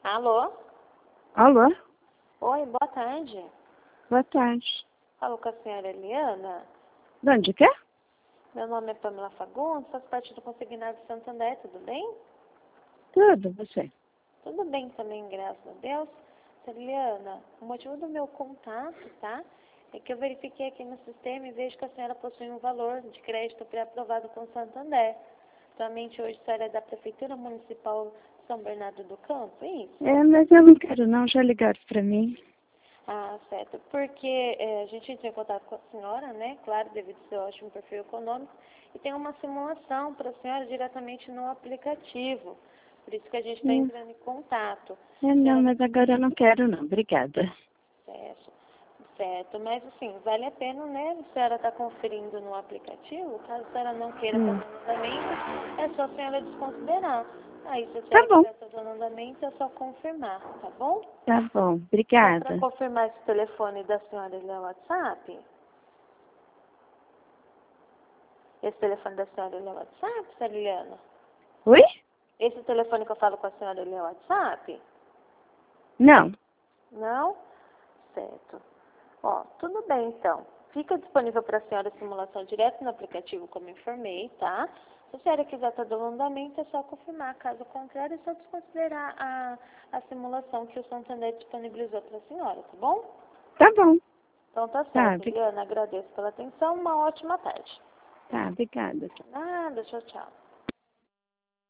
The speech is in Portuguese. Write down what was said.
Alô? Alô? Oi, boa tarde. Boa tarde. Falo com a senhora Eliana. De onde que é? Meu nome é Pamela Fagundes, faço parte do Consignado de Santander, tudo bem? Tudo, você. Tudo bem também, graças a Deus. Senhora Eliana, o motivo do meu contato, tá? É que eu verifiquei aqui no sistema e vejo que a senhora possui um valor de crédito pré-aprovado com Santander. Atualmente hoje a senhora é da Prefeitura Municipal de São Bernardo do Campo, é isso? Mas eu não quero não, já ligaram pra mim. Ah, certo. Porque a gente entrou em contato com a senhora, né? Claro, devido ao seu ótimo perfil econômico. E tem uma simulação para a senhora diretamente no aplicativo. Por isso que a gente está entrando em contato. Não, mas agora eu não quero não, obrigada. Certo. Certo. Mas, assim, vale a pena, né? A senhora está conferindo no aplicativo. Caso a senhora não queira fazer o andamento, é só a senhora desconsiderar. Aí, se a Tá senhora bom, quiser fazer o andamento, é só confirmar, tá bom? tá bom, Só para obrigada. confirmar esse telefone da senhora ele é o WhatsApp? Esse telefone da senhora ele é o WhatsApp, senhora Liliana? Oi? Esse telefone que eu falo com a senhora ele é o WhatsApp? Não. Não? Certo. Ó, tudo bem então. Fica disponível para a senhora a simulação direto no aplicativo, como informei, tá? Se a senhora quiser todo o andamento, é só confirmar. Caso contrário, é só desconsiderar a simulação que o Santander disponibilizou para a senhora, tá bom? Tá bom. Então tá Tá, certo, Liana. Agradeço pela atenção. Uma ótima tarde. tá, obrigada. Nada, tchau, tchau.